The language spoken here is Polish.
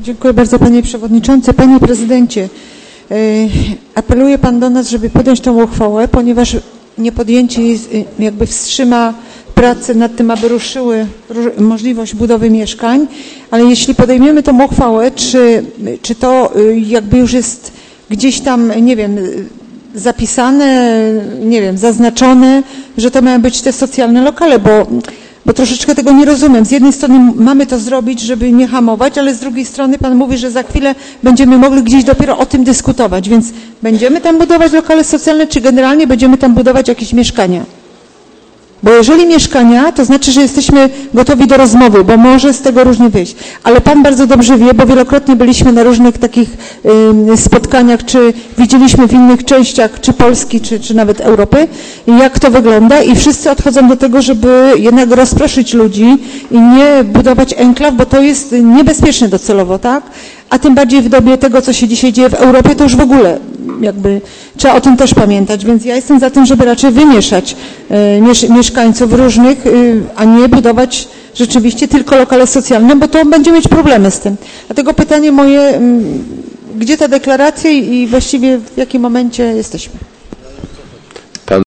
Dziękuję bardzo, panie przewodniczący. Panie prezydencie, apeluje pan do nas, żeby podjąć tę uchwałę, ponieważ niepodjęcie jakby wstrzyma prace nad tym, aby ruszyły możliwość budowy mieszkań, ale jeśli podejmiemy tę uchwałę, czy to jakby już jest gdzieś tam, nie wiem, zapisane, nie wiem, zaznaczone, że to mają być te socjalne lokale, bo troszeczkę tego nie rozumiem. Z jednej strony mamy to zrobić, żeby nie hamować, ale z drugiej strony pan mówi, że za chwilę będziemy mogli gdzieś dopiero o tym dyskutować, więc będziemy tam budować lokale socjalne, czy generalnie będziemy tam budować jakieś mieszkania? Bo jeżeli mieszkania, to znaczy, że jesteśmy gotowi do rozmowy, bo może z tego różnie wyjść. Ale pan bardzo dobrze wie, bo wielokrotnie byliśmy na różnych takich spotkaniach, czy widzieliśmy w innych częściach, czy Polski, czy nawet Europy, jak to wygląda i wszyscy odchodzą do tego, żeby jednak rozproszyć ludzi i nie budować enklaw, bo to jest niebezpieczne docelowo, tak? A tym bardziej w dobie tego, co się dzisiaj dzieje w Europie, to już w ogóle jakby trzeba o tym też pamiętać, więc ja jestem za tym, żeby raczej wymieszać mieszkańców różnych, a nie budować rzeczywiście tylko lokale socjalne, bo to będzie mieć problemy z tym. Dlatego pytanie moje, gdzie ta deklaracja i właściwie w jakim momencie jesteśmy?